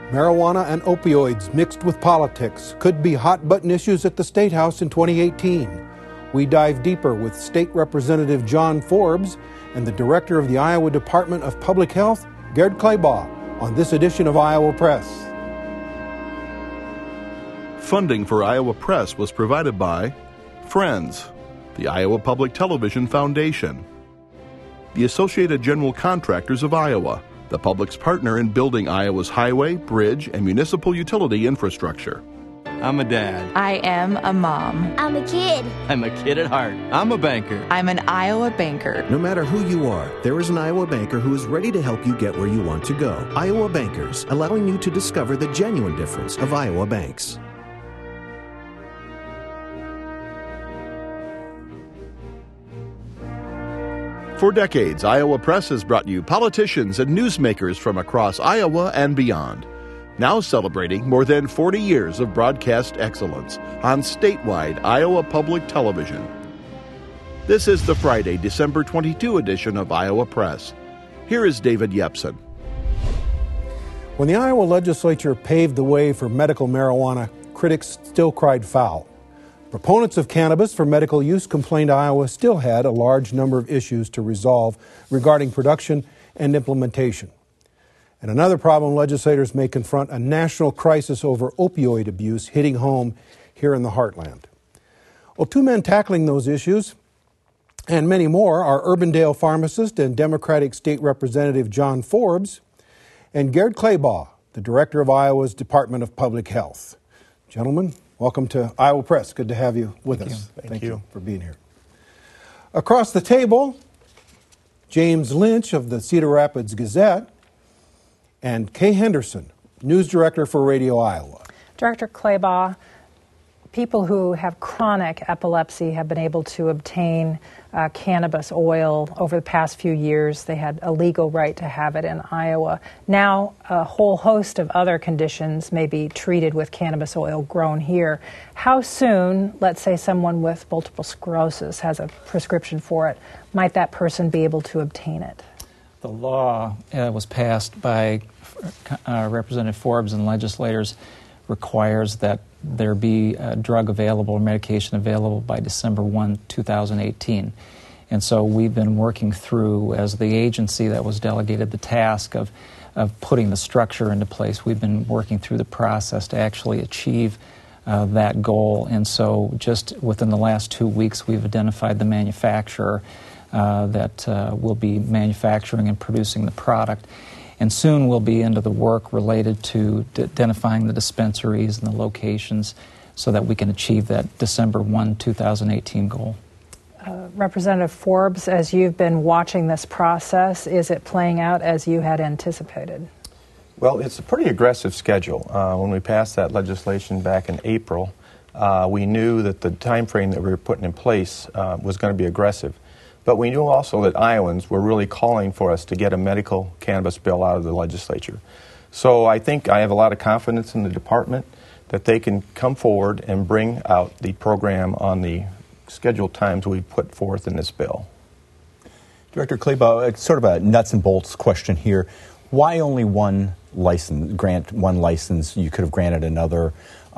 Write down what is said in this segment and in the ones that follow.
Marijuana and opioids mixed with politics could be hot-button issues at the State House in 2018. We dive deeper with State Representative John Forbes and the Director of the Iowa Department of Public Health, Gerd Klebaugh, on this edition of Iowa Press. Funding for Iowa Press was provided by Friends, the Iowa Public Television Foundation, the Associated General Contractors of Iowa, the public's partner in building Iowa's highway, bridge, and municipal utility infrastructure. I'm a dad. I am a mom. I'm a kid. I'm a kid at heart. I'm a banker. I'm an Iowa banker. No matter who you are, there is an Iowa banker who is ready to help you get where you want to go. Iowa Bankers, allowing you to discover the genuine difference of Iowa banks. For decades, Iowa Press has brought you politicians and newsmakers from across Iowa and beyond. Now celebrating more than 40 years of broadcast excellence on statewide Iowa Public Television. This is the Friday, December 22 edition of Iowa Press. Here is David Yepsen. When the Iowa legislature paved the way for medical marijuana, critics still cried foul. Proponents of cannabis for medical use complained Iowa still had a large number of issues to resolve regarding production and implementation. And another problem legislators may confront: a national crisis over opioid abuse hitting home here in the heartland. Well, two men tackling those issues and many more are Urbandale pharmacist and Democratic State Representative John Forbes and Gerd Klebaugh, the Director of Iowa's Department of Public Health. Gentlemen, welcome to Iowa Press. Good to have you with us. Thank you for being here. Across the table, James Lynch of the Cedar Rapids Gazette and Kay Henderson, News Director for Radio Iowa. Director Klebaugh, people who have chronic epilepsy have been able to obtain cannabis oil over the past few years. They had a legal right to have it in Iowa. Now, a whole host of other conditions may be treated with cannabis oil grown here. How soon, let's say someone with multiple sclerosis has a prescription for it, might that person be able to obtain it? The law was passed by Representative Forbes and legislators, requires that there be a drug available or medication available by December 1, 2018. And so we've been working through, as the agency that was delegated the task of putting the structure into place, we've been working through the process to actually achieve that goal. And so just within the last 2 weeks, we've identified the manufacturer that will be manufacturing and producing the product. And soon we'll be into the work related to identifying the dispensaries and the locations so that we can achieve that December 1, 2018 goal. Representative Forbes, as you've been watching this process, is it playing out as you had anticipated? Well, it's a pretty aggressive schedule. When we passed that legislation back in April, we knew that the time frame that we were putting in place was going to be aggressive. But we knew also that Iowans were really calling for us to get a medical cannabis bill out of the legislature. So I think I have a lot of confidence in the department that they can come forward and bring out the program on the scheduled times we put forth in this bill. Director Klebaugh, sort of a nuts and bolts question here. Why only one license? Grant one license, you could have granted another.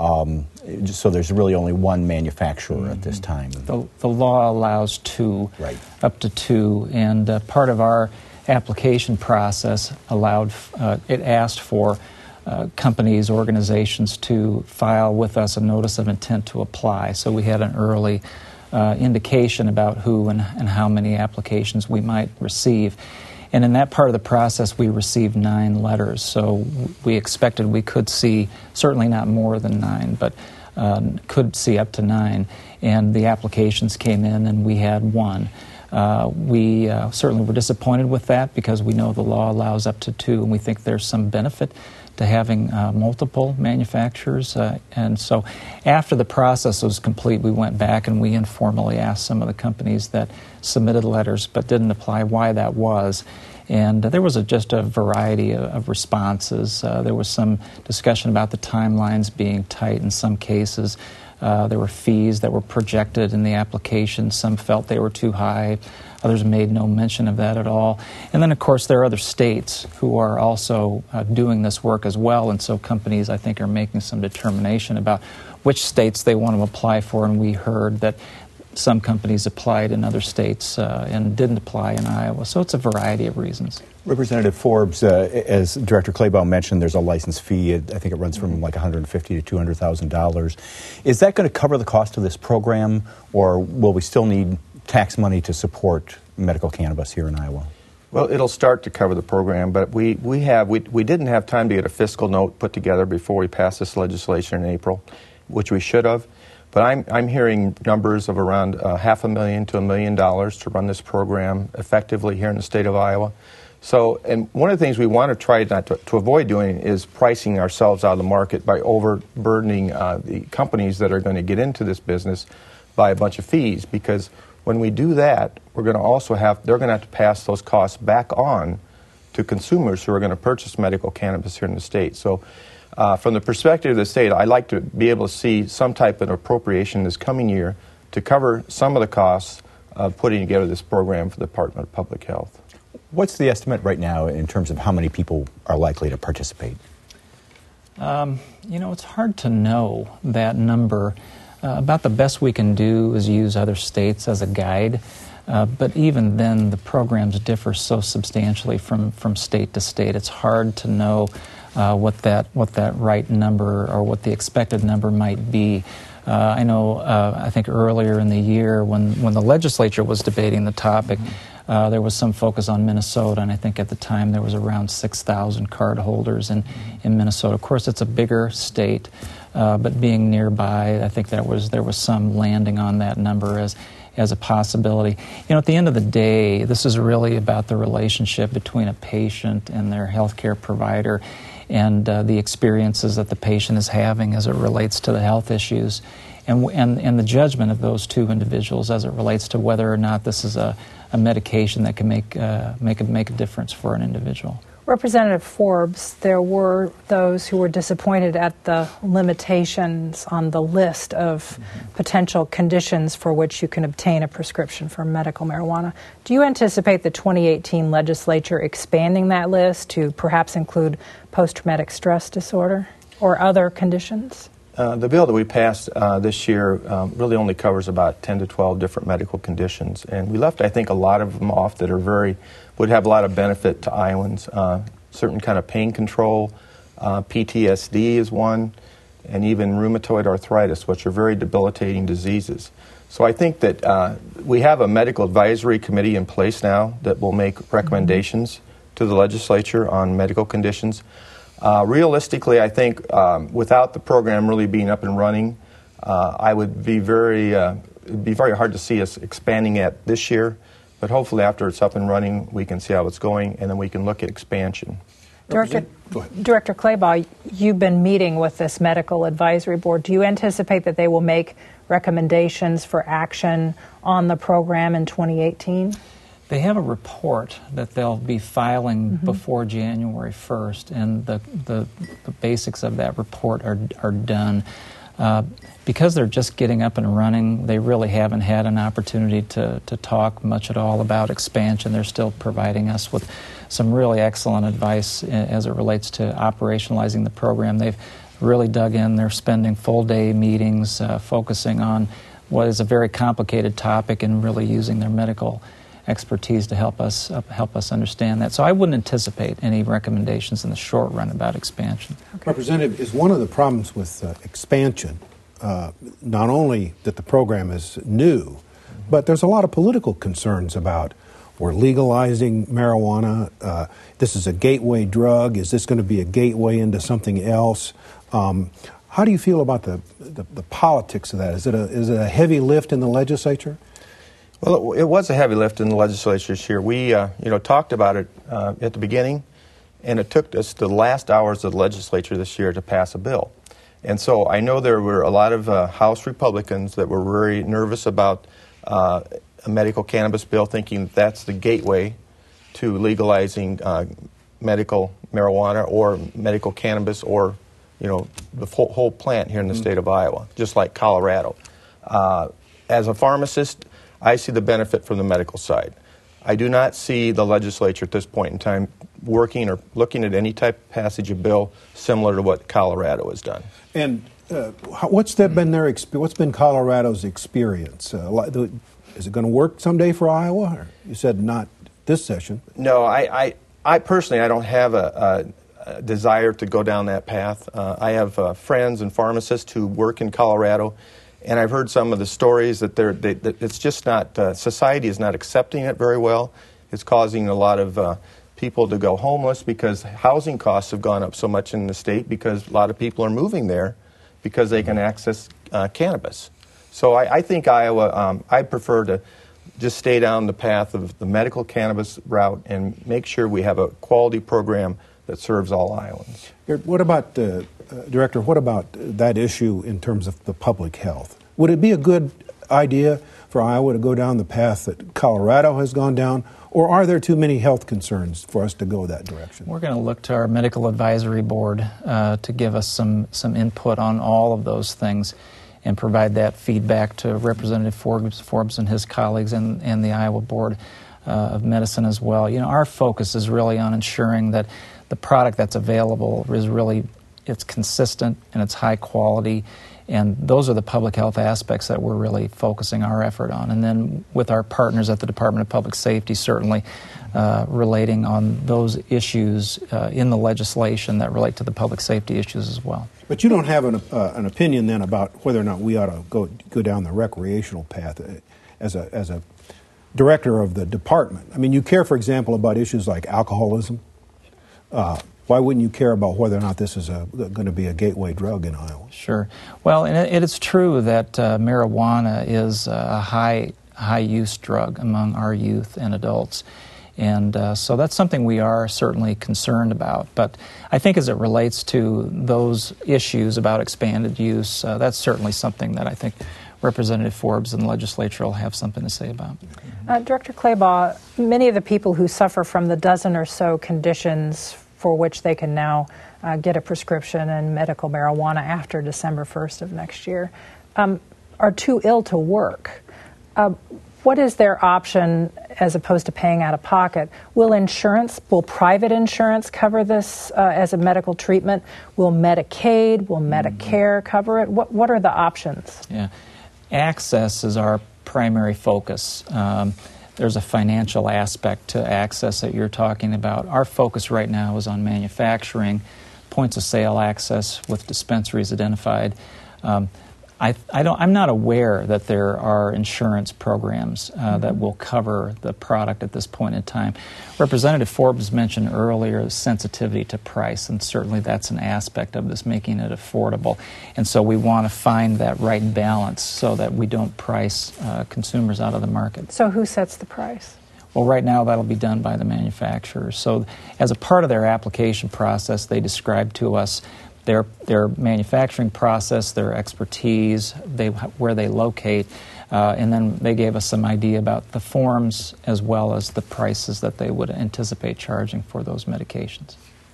So there's really only one manufacturer at this time. The law allows two, right, up to two, and part of our application process it asked for companies, organizations to file with us a notice of intent to apply. So we had an early indication about who and how many applications we might receive. And in that part of the process, we received 9 letters. So we expected we could see, certainly not more than 9, but could see up to 9. And the applications came in, and we had 1. We certainly were disappointed with that because we know the law allows up to 2, and we think there's some benefit to having multiple manufacturers. And so after the process was complete, we went back and we informally asked some of the companies that submitted letters but didn't apply why that was. And there was just a variety of responses. There was some discussion about the timelines being tight in some cases. There were fees that were projected in the application. Some felt they were too high. Others made no mention of that at all. And then, of course, there are other states who are also doing this work as well, and so companies, I think, are making some determination about which states they want to apply for, and we heard that some companies applied in other states and didn't apply in Iowa. So it's a variety of reasons. Representative Forbes, as Director Claybaugh mentioned, there's a license fee. I think it runs from like $150,000 to $200,000. Is that going to cover the cost of this program, or will we still need tax money to support medical cannabis here in Iowa? Well, it'll start to cover the program, but we didn't have time to get a fiscal note put together before we passed this legislation in April, which we should have. But I'm hearing numbers of around $500,000 to $1 million to run this program effectively here in the state of Iowa. So, and one of the things we want to try not to avoid doing is pricing ourselves out of the market by overburdening the companies that are going to get into this business by a bunch of fees, because when we do that, they're going to have to pass those costs back on to consumers who are going to purchase medical cannabis here in the state. So from the perspective of the state, I'd like to be able to see some type of appropriation this coming year to cover some of the costs of putting together this program for the Department of Public Health. What's the estimate right now in terms of how many people are likely to participate? It's hard to know that number. About the best we can do is use other states as a guide. But even then, the programs differ so substantially from state to state. It's hard to know what that right number or what the expected number might be. I know, I think earlier in the year when the legislature was debating the topic, there was some focus on Minnesota, and I think at the time there was around 6,000 card holders in Minnesota. Of course, it's a bigger state, but being nearby, I think there was some landing on that number as a possibility. At the end of the day, this is really about the relationship between a patient and their healthcare provider, and the experiences that the patient is having as it relates to the health issues, and the judgment of those two individuals as it relates to whether or not this is a medication that can make a difference for an individual. Representative Forbes, there were those who were disappointed at the limitations on the list of potential conditions for which you can obtain a prescription for medical marijuana. Do you anticipate the 2018 legislature expanding that list to perhaps include post-traumatic stress disorder or other conditions? The bill that we passed this year really only covers about 10 to 12 different medical conditions, and we left, I think, a lot of them off that would have a lot of benefit to Iowans. Certain kind of pain control, PTSD is one, and even rheumatoid arthritis, which are very debilitating diseases. So I think that we have a medical advisory committee in place now that will make recommendations to the legislature on medical conditions. Realistically, I think without the program really being up and running, it'd be very hard to see us expanding it this year. But hopefully after it's up and running, we can see how it's going, and then we can look at expansion. Director Claybaugh, you've been meeting with this medical advisory board. Do you anticipate that they will make recommendations for action on the program in 2018? They have a report that they'll be filing before January 1st, and the basics of that report are done. Because they're just getting up and running, they really haven't had an opportunity to talk much at all about expansion. They're still providing us with some really excellent advice as it relates to operationalizing the program. They've really dug in. They're spending full-day meetings focusing on what is a very complicated topic and really using their medical expertise to help us understand that. So I wouldn't anticipate any recommendations in the short run about expansion. Okay. Representative, is one of the problems with expansion not only that the program is new, but there's a lot of political concerns about we're legalizing marijuana. This is a gateway drug. Is this going to be a gateway into something else? How do you feel about the politics of that? Is it a heavy lift in the legislature? Well, it was a heavy lift in the legislature this year. We talked about it at the beginning, and it took us the last hours of the legislature this year to pass a bill. And so I know there were a lot of House Republicans that were very nervous about a medical cannabis bill, thinking that's the gateway to legalizing medical marijuana or medical cannabis or the whole plant here in the state of Iowa, just like Colorado. As a pharmacist, I see the benefit from the medical side. I do not see the legislature at this point in time working or looking at any type of passage of bill similar to what Colorado has done. And what's been Colorado's experience? Is it going to work someday for Iowa? Or you said not this session. No, I personally, I don't have a desire to go down that path. I have friends and pharmacists who work in Colorado, and I've heard some of the stories that it's just not, society is not accepting it very well. It's causing a lot of people to go homeless because housing costs have gone up so much in the state because a lot of people are moving there because they can access cannabis. So I think Iowa, I prefer to just stay down the path of the medical cannabis route and make sure we have a quality program that serves all Iowans. What about, Director, what about that issue in terms of the public health? Would it be a good idea for Iowa to go down the path that Colorado has gone down, or are there too many health concerns for us to go that direction? We're going to look to our medical advisory board to give us some input on all of those things and provide that feedback to Representative Forbes and his colleagues and the Iowa Board of Medicine as well. Our focus is really on ensuring that the product that's available is really, it's consistent and it's high quality, and those are the public health aspects that we're really focusing our effort on. And then with our partners at the Department of Public Safety, certainly relating on those issues in the legislation that relate to the public safety issues as well. But you don't have an opinion then about whether or not we ought to go down the recreational path as a director of the department. I mean, you care, for example, about issues like alcoholism. Why wouldn't you care about whether or not this is going to be a gateway drug in Iowa? Sure. Well, and it is true that marijuana is a high-use drug among our youth and adults. And so that's something we are certainly concerned about. But I think as it relates to those issues about expanded use, that's certainly something that I think Representative Forbes and the legislature will have something to say about. Director Claybaugh, many of the people who suffer from the dozen or so conditions for which they can now get a prescription in medical marijuana after December 1st of next year are too ill to work. What is their option as opposed to paying out of pocket? Will private insurance cover this as a medical treatment? Will Medicaid, will Medicare cover it? What are the options? Yeah, access is our primary focus. There's a financial aspect to access that you're talking about. Our focus right now is on manufacturing, points of sale access with dispensaries identified. I'm not aware that there are insurance programs that will cover the product at this point in time. Representative Forbes mentioned earlier sensitivity to price, and certainly that's an aspect of this, making it affordable. And so we want to find that right balance so that we don't price consumers out of the market. So who sets the price? Well, right now that'll be done by the manufacturers. So as a part of their application process, they describe to us their manufacturing process, their expertise, where they locate, and then they gave us some idea about the forms as well as the prices that they would anticipate charging for those medications.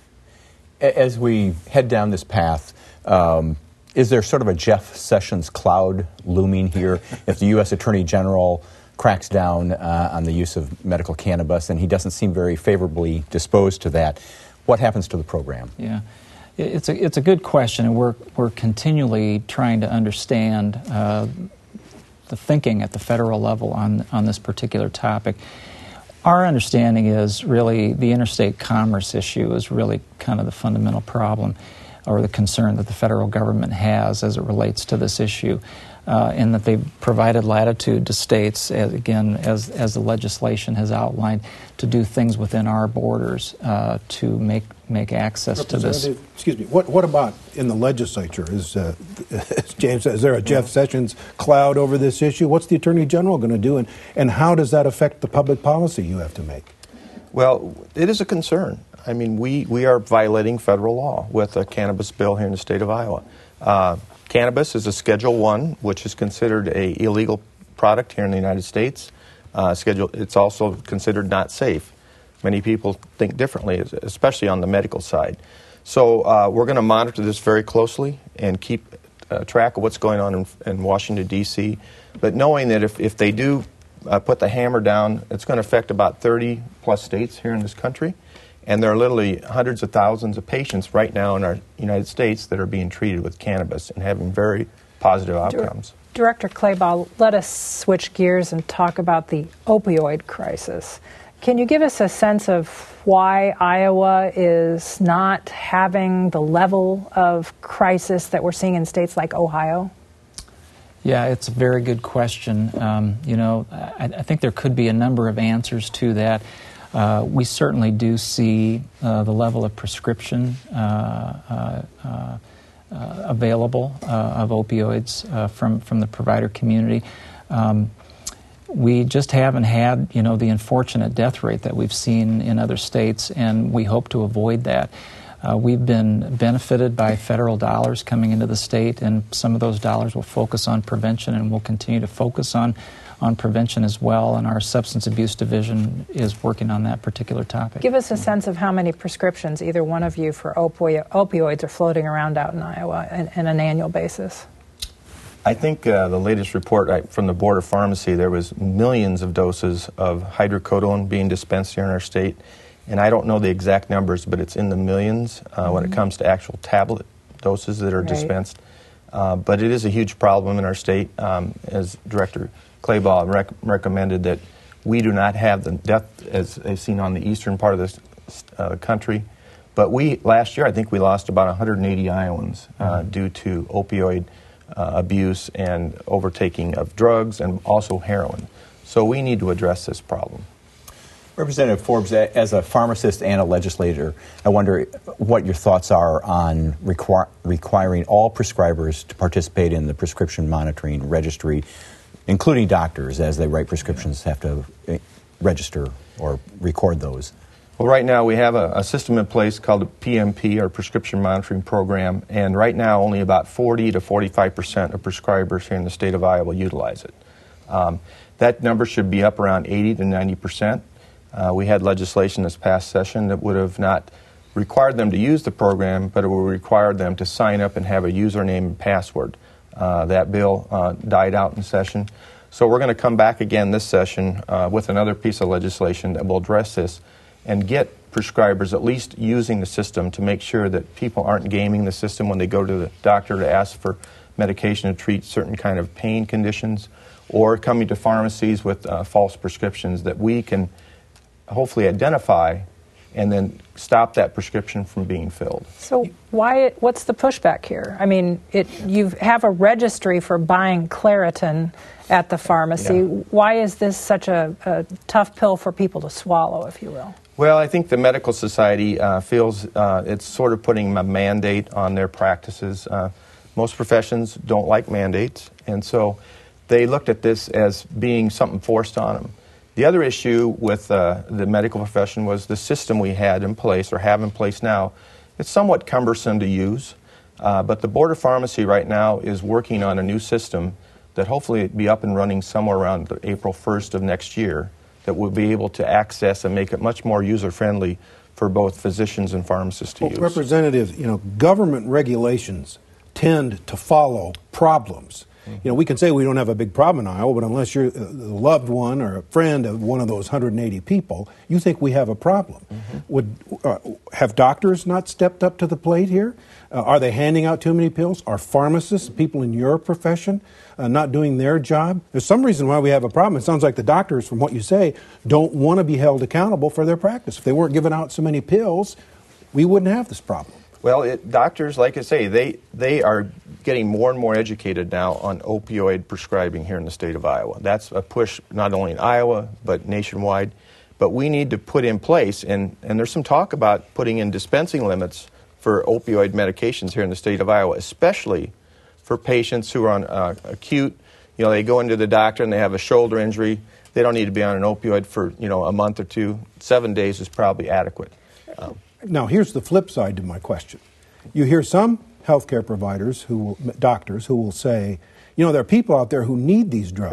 As we head down this path, is there sort of a Jeff Sessions cloud looming here if the U.S. Attorney General cracks down on the use of medical cannabis, and he doesn't seem very favorably disposed to that? What happens to the program? Yeah. It's a good question, and we're continually trying to understand the thinking at the federal level on this particular topic. Our understanding is really the interstate commerce issue is really kind of the fundamental problem or the concern that the federal government has as it relates to this issue, and that they've provided latitude to states, as the legislation has outlined, to do things within our borders to make access to this. Excuse me. What about in the legislature? Is James said, is there a Jeff Sessions cloud over this issue? What's the Attorney General going to do, and how does that affect the public policy you have to make? Well, it is a concern. I mean, we are violating federal law with a cannabis bill here in the state of Iowa. Cannabis is a Schedule I, which is considered an illegal product here in the United States. It's also considered not safe. Many people think differently, especially on the medical side. So we're going to monitor this very closely and keep track of what's going on in Washington, D.C., but knowing that if they do put the hammer down, it's going to affect about 30-plus states here in this country, and there are literally hundreds of thousands of patients right now in our United States that are being treated with cannabis and having very positive outcomes. Director Clabaugh, let us switch gears and talk about the opioid crisis. Can you give us a sense of why Iowa is not having the level of crisis that we're seeing in states like Ohio? Yeah, it's a very good question. I think there could be a number of answers to that. We certainly do see the level of prescription available of opioids from the provider community. We just haven't had, the unfortunate death rate that we've seen in other states, and we hope to avoid that. We've been benefited by federal dollars coming into the state, and some of those dollars will focus on prevention, and we'll continue to focus on prevention as well, and our Substance Abuse Division is working on that particular topic. Give us a sense of how many prescriptions either one of you for opioids are floating around out in Iowa on an annual basis. I think the latest report from the Board of Pharmacy, there was millions of doses of hydrocodone being dispensed here in our state, and I don't know the exact numbers, but it's in the millions when it comes to actual tablet doses that are dispensed. But it is a huge problem in our state. As Director Clabaugh recommended, that we do not have the death as seen on the eastern part of the country. But last year, I think we lost about 180 Iowans due to opioid abuse and overtaking of drugs and also heroin. So we need to address this problem. Representative Forbes, as a pharmacist and a legislator, I wonder what your thoughts are on requiring all prescribers to participate in the prescription monitoring registry, including doctors, as they write prescriptions, have to register or record those. Well, right now we have a system in place called the PMP, or Prescription Monitoring Program, and right now only about 40 to 45% of prescribers here in the state of Iowa utilize it. That number should be up around 80 to 90%. We had legislation this past session that would have not required them to use the program, but it would require them to sign up and have a username and password. That bill died out in session. So we're going to come back again this session with another piece of legislation that will address this and get prescribers at least using the system to make sure that people aren't gaming the system when they go to the doctor to ask for medication to treat certain kind of pain conditions, or coming to pharmacies with false prescriptions, that we can hopefully identify and then stop that prescription from being filled. So what's the pushback here? I mean, you have a registry for buying Claritin at the pharmacy. Yeah. Why is this such a tough pill for people to swallow, if you will? Well, I think the medical society feels it's sort of putting a mandate on their practices. Most professions don't like mandates, and so they looked at this as being something forced on them. The other issue with the medical profession was the system we had in place, or have in place now. It's somewhat cumbersome to use, but the Board of Pharmacy right now is working on a new system that hopefully will be up and running somewhere around April 1st of next year, that will be able to access and make it much more user-friendly for both physicians and pharmacists to use. Representative, government regulations tend to follow problems. We can say we don't have a big problem in Iowa, but unless you're a loved one or a friend of one of those 180 people, you think we have a problem. Have doctors not stepped up to the plate here? Are they handing out too many pills? Are pharmacists, people in your profession, not doing their job? There's some reason why we have a problem. It sounds like the doctors, from what you say, don't want to be held accountable for their practice. If they weren't giving out so many pills, we wouldn't have this problem. Well, doctors, like I say, they are getting more and more educated now on opioid prescribing here in the state of Iowa. That's a push not only in Iowa, but nationwide. But we need to put in place, and there's some talk about putting in dispensing limits for opioid medications here in the state of Iowa, especially for patients who are on acute. They go into the doctor and they have a shoulder injury. They don't need to be on an opioid for, a month or two. 7 days is probably adequate. Now, here's the flip side to my question. You hear some healthcare providers, doctors, who will say, there are people out there who need these drugs,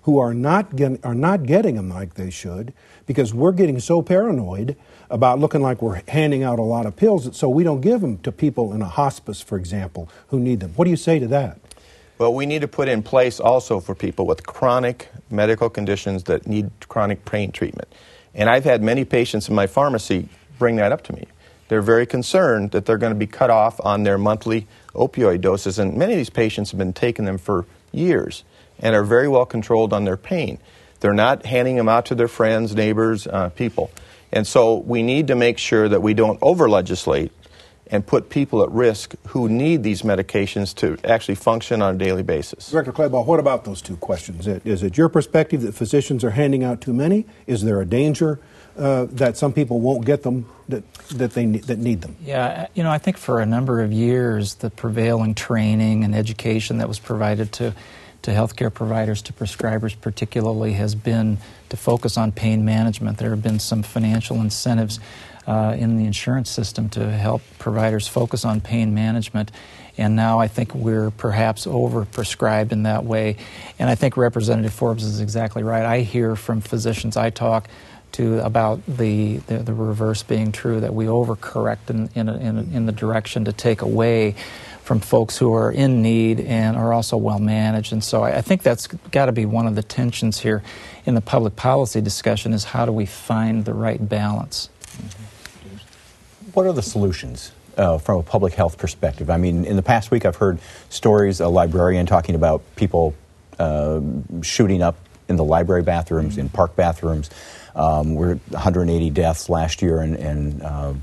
who are not getting them like they should because we're getting so paranoid about looking like we're handing out a lot of pills, so we don't give them to people in a hospice, for example, who need them. What do you say to that? Well, we need to put in place also for people with chronic medical conditions that need chronic pain treatment. And I've had many patients in my pharmacy bring that up to me. They're very concerned that they're going to be cut off on their monthly opioid doses, and many of these patients have been taking them for years and are very well controlled on their pain. They're not handing them out to their friends, neighbors, people. And so we need to make sure that we don't over-legislate and put people at risk who need these medications to actually function on a daily basis. Director Claiborne, what about those two questions? Is it your perspective that physicians are handing out too many? Is there a danger that some people won't get them that need them? Yeah, I think for a number of years, the prevailing training and education that was provided to healthcare providers, to prescribers particularly, has been to focus on pain management. There have been some financial incentives in the insurance system to help providers focus on pain management. And now I think we're perhaps overprescribed in that way. And I think Representative Forbes is exactly right. I hear from physicians I talk to about the reverse being true, that we overcorrect in the direction to take away from folks who are in need and are also well managed. And so I think that's got to be one of the tensions here in the public policy discussion, is how do we find the right balance? What are the solutions from a public health perspective? I mean, in the past week I've heard stories, a librarian talking about people shooting up in the library bathrooms, in park bathrooms. We're 180 deaths last year, and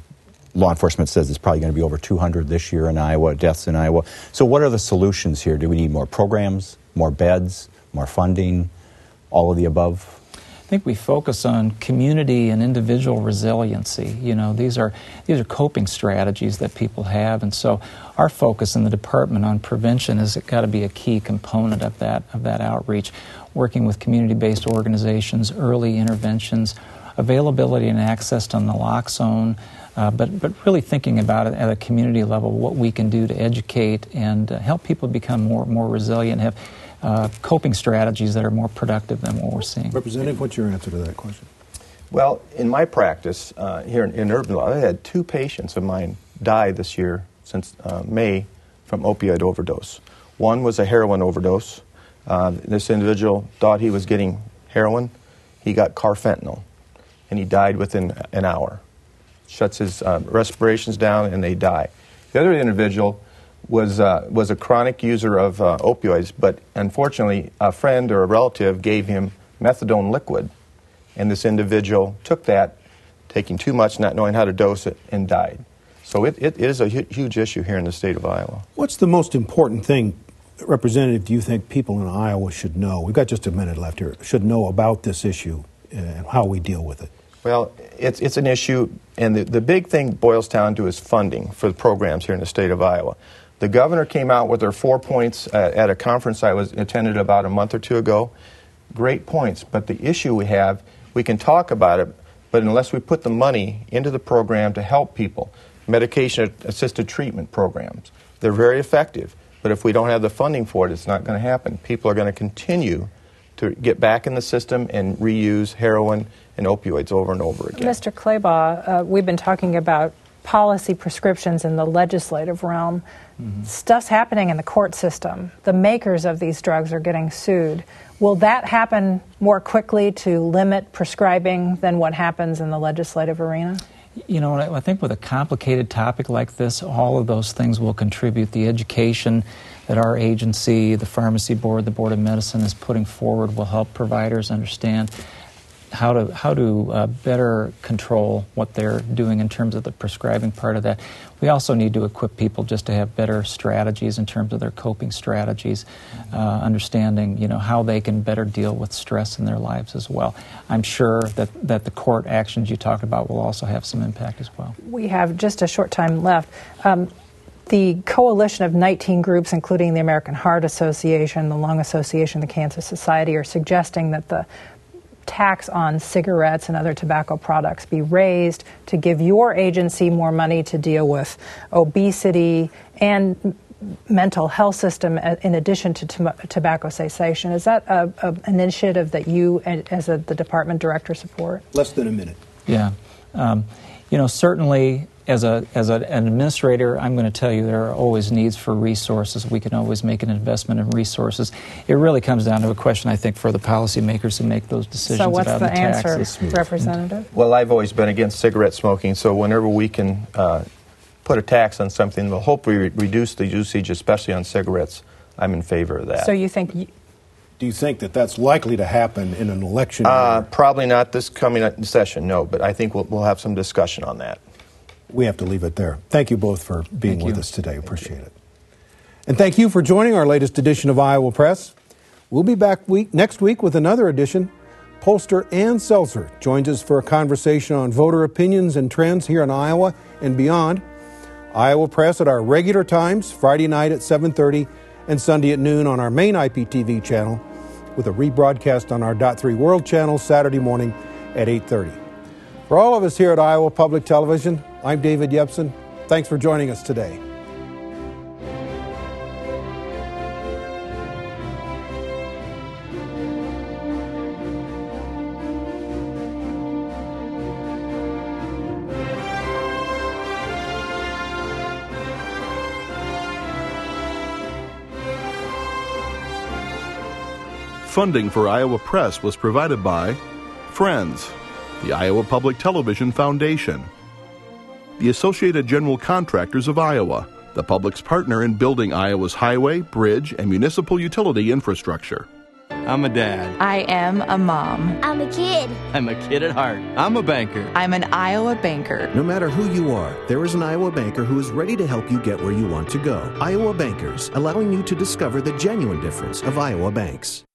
law enforcement says it's probably going to be over 200 this year in Iowa, deaths in Iowa. So what are the solutions here? Do we need more programs, more beds, more funding, all of the above? I think we focus on community and individual resiliency. These are coping strategies that people have, and so our focus in the department on prevention has got to be a key component of that outreach. Working with community-based organizations, early interventions, availability and access to naloxone, but really thinking about it at a community level, what we can do to educate and help people become more resilient, have coping strategies that are more productive than what we're seeing. Representative, what's your answer to that question? Well, in my practice here in Urban Law, I had 2 patients of mine die this year since May from opioid overdose. One was a heroin overdose. This individual thought he was getting heroin. He got carfentanil, and he died within an hour. Shuts his respirations down, and they die. The other individual was a chronic user of opioids, but unfortunately a friend or a relative gave him methadone liquid, and this individual took that, taking too much, not knowing how to dose it, and died. So it is a huge issue here in the state of Iowa. What's the most important thing, Representative, do you think people in Iowa should know? We've got just a minute left here. Should know about this issue and how we deal with it. Well, it's an issue, and the big thing boils down to is funding for the programs here in the state of Iowa. The governor came out with her 4 points at a conference I attended about a month or 2 ago. Great points, but the issue we can talk about it, but unless we put the money into the program to help people, medication-assisted treatment programs, they're very effective. But if we don't have the funding for it, it's not going to happen. People are going to continue to get back in the system and reuse heroin and opioids over and over again. Mr. Claiborne, we've been talking about policy prescriptions in the legislative realm. Mm-hmm. Stuff's happening in the court system. The makers of these drugs are getting sued. Will that happen more quickly to limit prescribing than what happens in the legislative arena? I think with a complicated topic like this, all of those things will contribute. The education that our agency, the Pharmacy Board, the Board of Medicine is putting forward will help providers understand how to better control what they're doing in terms of the prescribing part of that. We also need to equip people just to have better strategies in terms of their coping strategies, understanding how they can better deal with stress in their lives as well. I'm sure that the court actions you talked about will also have some impact as well. We have just a short time left. The coalition of 19 groups, including the American Heart Association, the Lung Association, the Cancer Society, are suggesting that the tax on cigarettes and other tobacco products be raised to give your agency more money to deal with obesity and mental health system in addition to tobacco cessation. Is that an initiative that you, as the department director, support? Less than a minute. Yeah. Certainly, as an administrator, I'm going to tell you there are always needs for resources. We can always make an investment in resources. It really comes down to a question, I think, for the policymakers to make those decisions about the taxes. So what's the answer, Representative? Well, I've always been against cigarette smoking, so whenever we can put a tax on something that will hopefully reduce the usage, especially on cigarettes, I'm in favor of that. So you think... Do you think that that's likely to happen in an election year? Probably not this coming session, no, but I think we'll have some discussion on that. We have to leave it there. Thank you both for being with us today. Appreciate it. And thank you for joining our latest edition of Iowa Press. We'll be back next week with another edition. Pollster Ann Seltzer joins us for a conversation on voter opinions and trends here in Iowa and beyond. Iowa Press at our regular times, Friday night at 7:30 and Sunday at noon on our main IPTV channel, with a rebroadcast on our .3 World channel Saturday morning at 8:30. For all of us here at Iowa Public Television, I'm David Yepsen. Thanks for joining us today. Funding for Iowa Press was provided by Friends, the Iowa Public Television Foundation, the Associated General Contractors of Iowa, the public's partner in building Iowa's highway, bridge, and municipal utility infrastructure. I'm a dad. I am a mom. I'm a kid. I'm a kid at heart. I'm a banker. I'm an Iowa banker. No matter who you are, there is an Iowa banker who is ready to help you get where you want to go. Iowa Bankers, allowing you to discover the genuine difference of Iowa banks.